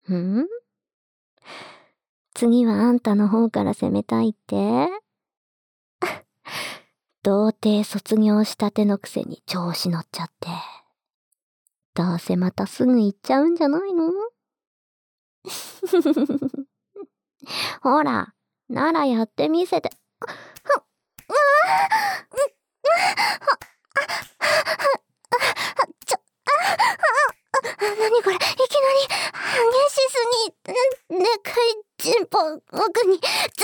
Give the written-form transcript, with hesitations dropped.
ん？次はあんたの方から攻めたいって？童貞卒業したてのくせに調子乗っちゃって。どうせまたすぐ行っちゃうんじゃないの？ほら、ならやってみせて。なにこれ、いきなり激しすぎ。でかいチンポ僕に